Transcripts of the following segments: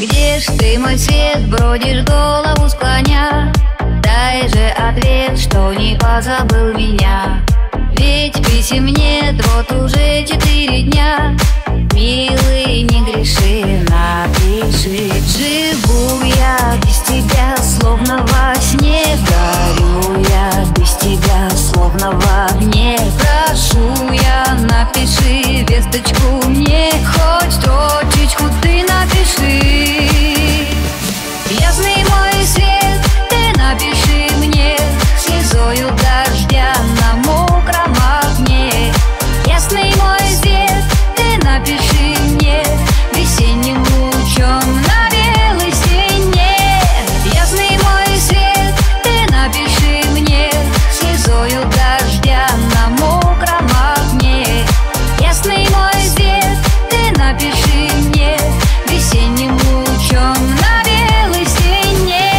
Где ж ты, мой свет, бродишь, голову склоня? Дай же ответ, что не позабыл меня. Ведь писем нет, вот уже 4 дня. Милый, не греши, напиши. Живу я без тебя, словно во сне. Горю я без тебя, словно в огне. Прошу я, напиши весточку мне. Хоть строчечку ты напиши. Ясный мой свет, ты напиши мне слезою дождя на мокром окне. Ясный мой свет, ты напиши мне весенним лучом на белой стене. Ясный мой свет, ты напиши мне слезою дождя на мокром окне. Ясный мой свет, ты напиши мне весенним лучом на белой стене.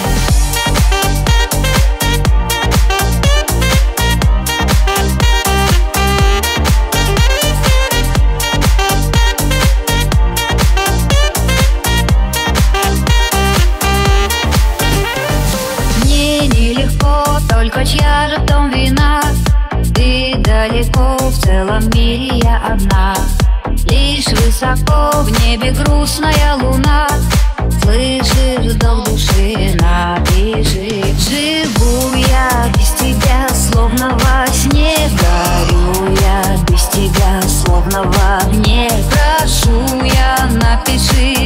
Мне нелегко, только чья же в том вина? Ты далеко, в целом мире я одна. Лишь высоко в небе грустная луна. Слышишь, да в душе напиши. Живу я без тебя, словно во сне. Горю я без тебя, словно в огне. Прошу я, напиши